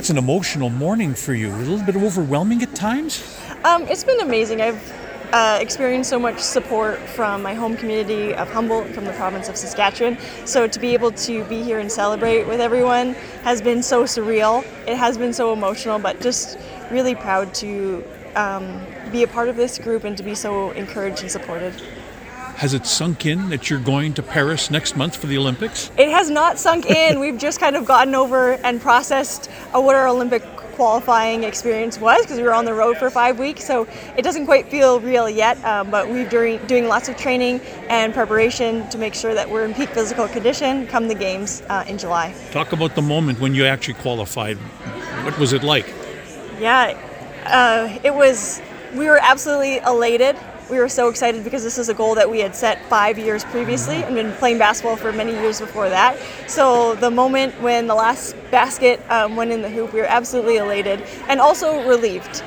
That's an emotional morning for you. A little bit overwhelming at times? It's been amazing. I've experienced so much support from my home community of Humboldt, from the province of Saskatchewan. So to be able to be here and celebrate with everyone has been so surreal. It has been so emotional, but just really proud to be a part of this group and to be so encouraged and supported. Has it sunk in that you're going to Paris next month for the Olympics? It has not sunk in. We've just kind of gotten over and processed what our Olympic qualifying experience was, because we were on the road for 5 weeks, so it doesn't quite feel real yet, but we're doing lots of training and preparation to make sure that we're in peak physical condition come the games in July. Talk about the moment when you actually qualified. What was it like? Yeah, we were absolutely elated. We were so excited because this is a goal that we had set 5 years previously and been playing basketball for many years before that. So the moment when the last basket went in the hoop, we were absolutely elated and also relieved.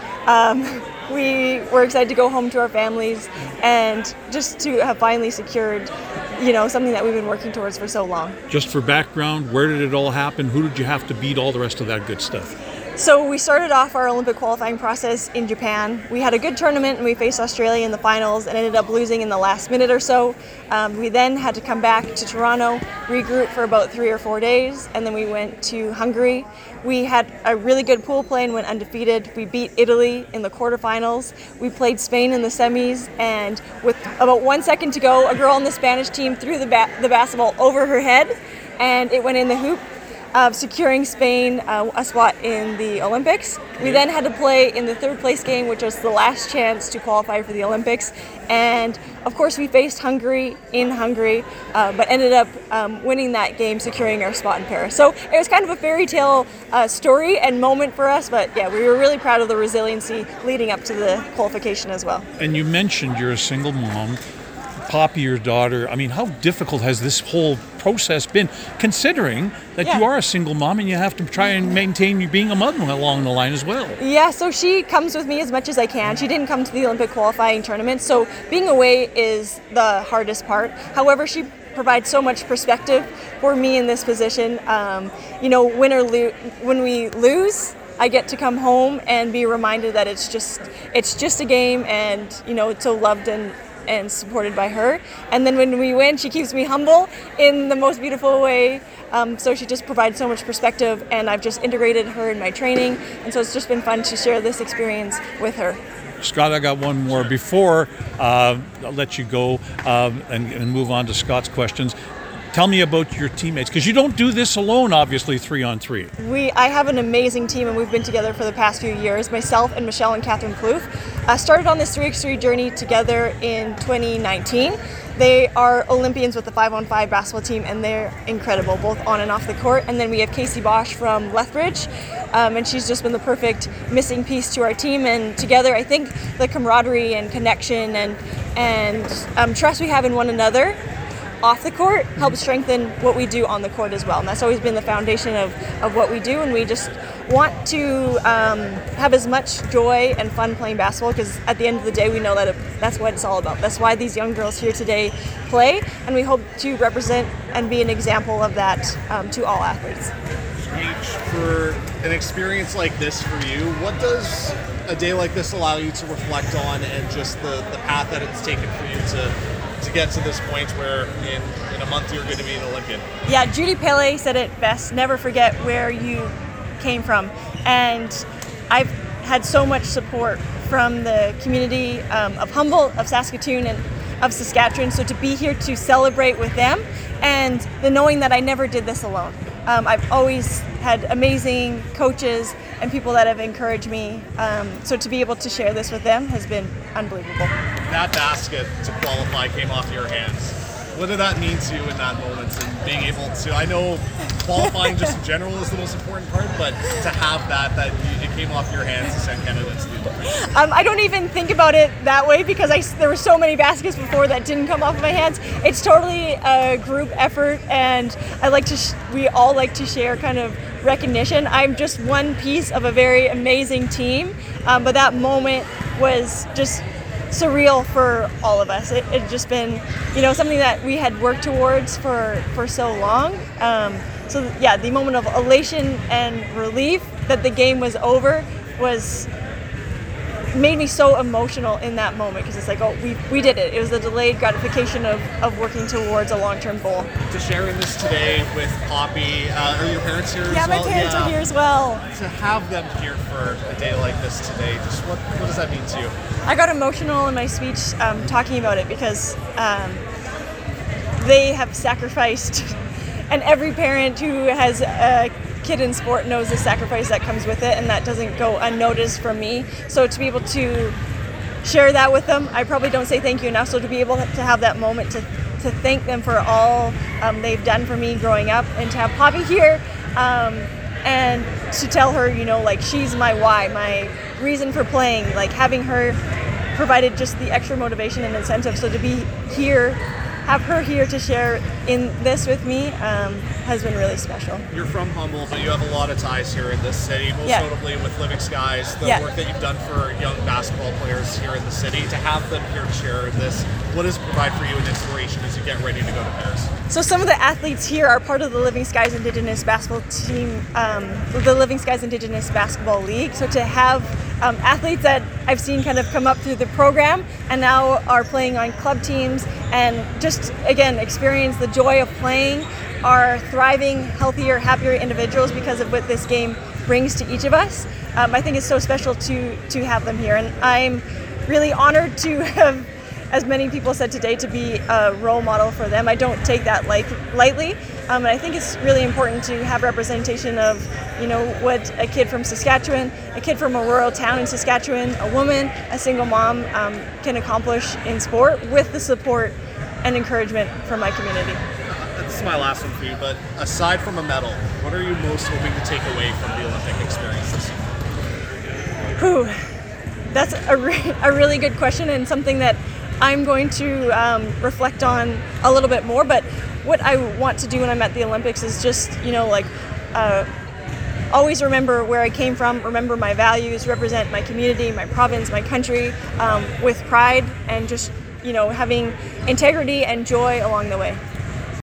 We were excited to go home to our families and just to have finally secured, something that we've been working towards for so long. Just for background, where did it all happen? Who did you have to beat? All the rest of that good stuff. So we started off our Olympic qualifying process in Japan. We had a good tournament and we faced Australia in the finals and ended up losing in the last minute or so. We then had to come back to Toronto, regroup for about 3 or 4 days, and then we went to Hungary. We had a really good pool play and went undefeated. We beat Italy in the quarterfinals. We played Spain in the semis, and with about 1 second to go, a girl on the Spanish team threw the basketball over her head and it went in the hoop, securing Spain a spot in the Olympics. We then had to play in the third place game, which was the last chance to qualify for the Olympics. And of course we faced Hungary in Hungary, but ended up winning that game, securing our spot in Paris. So it was kind of a fairy tale story and moment for us, but yeah, we were really proud of the resiliency leading up to the qualification as well. And you mentioned you're a single mom. Poppy, your daughter, how difficult has this whole process been, considering that you are a single mom and you have to try and maintain you being a mother along the line as well? Yeah, so she comes with me as much as I can. She didn't come to the Olympic qualifying tournament, so being away is the hardest part. However, she provides so much perspective for me in this position. When we lose, I get to come home and be reminded that it's just a game, and so loved and supported by her. And then when we win, she keeps me humble in the most beautiful way. So she just provides so much perspective, and I've just integrated her in my training. And so it's just been fun to share this experience with her. Scott, I got one more before I'll let you go and move on to Scott's questions. Tell me about your teammates, because you don't do this alone, obviously, 3-on-3. I have an amazing team, and we've been together for the past few years. Myself and Michelle and Catherine Plouffe started on this 3x3 journey together in 2019. They are Olympians with the 5-on-5 basketball team, and they're incredible, both on and off the court. And then we have Casey Bosch from Lethbridge, and she's just been the perfect missing piece to our team. And together, I think the camaraderie and connection and trust we have in one another off the court helps strengthen what we do on the court as well. And that's always been the foundation of what we do, and we just want to have as much joy and fun playing basketball, because at the end of the day we know that that's what it's all about. That's why these young girls here today play, and we hope to represent and be an example of that to all athletes. For an experience like this for you, what does a day like this allow you to reflect on, and just the path that it's taken for you to get to this point where in a month you're going to be an Olympian? Yeah, Judy Pele said it best: never forget where you came from. And I've had so much support from the community of Humboldt, of Saskatoon, and of Saskatchewan. So to be here to celebrate with them, and the knowing that I never did this alone. I've always had amazing coaches and people that have encouraged me. So to be able to share this with them has been unbelievable. That basket to qualify came off your hands. What did that mean to you in that moment, and being able to, I know qualifying just in general is the most important part, but to have that it came off your hands to send Canada to the Olympics? I don't even think about it that way, because there were so many baskets before that didn't come off my hands. It's totally a group effort, and we all like to share kind of recognition. I'm just one piece of a very amazing team, but that moment was just surreal for all of us. It just been, something that we had worked towards for so long. So yeah, the moment of elation and relief, that the game was over was made me so emotional in that moment, because it's like, oh, we did it. It was the delayed gratification of working towards a long-term goal. To sharing this today with Poppy, are your parents here as well? Yeah, my parents are here as well. To have them here for a day like this today, just what does that mean to you? I got emotional in my speech talking about it, because they have sacrificed, and every parent who has a kid in sport knows the sacrifice that comes with it, and that doesn't go unnoticed from me. So to be able to share that with them, I probably don't say thank you enough. So to be able to have that moment to thank them for all they've done for me growing up, and to have Poppy here and to tell her, like, she's my why, my reason for playing, like having her provided just the extra motivation and incentive. So to be here, have her here to share in this with me has been really special. You're from Humboldt, but you have a lot of ties here in this city, most notably with Living Skies, the work that you've done for young basketball players here in the city. To have them here to share this, what does it provide for you an inspiration as you get ready to go to Paris? So some of the athletes here are part of the Living Skies Indigenous basketball team, the Living Skies Indigenous Basketball League. So to have athletes that I've seen kind of come up through the program and now are playing on club teams, and just, again, experience the joy of playing, are thriving, healthier, happier individuals because of what this game brings to each of us. I think it's so special to have them here, and I'm really honored to have, as many people said today, to be a role model for them. I don't take that lightly, and I think it's really important to have representation of, what a kid from Saskatchewan, a kid from a rural town in Saskatchewan, a woman, a single mom can accomplish in sport with the support and encouragement from my community. This is my last one for you, but aside from a medal, what are you most hoping to take away from the Olympic experience this year? Whew. That's a really good question, and something that I'm going to reflect on a little bit more. But what I want to do when I'm at the Olympics is just, always remember where I came from, remember my values, represent my community, my province, my country with pride, and just, having integrity and joy along the way.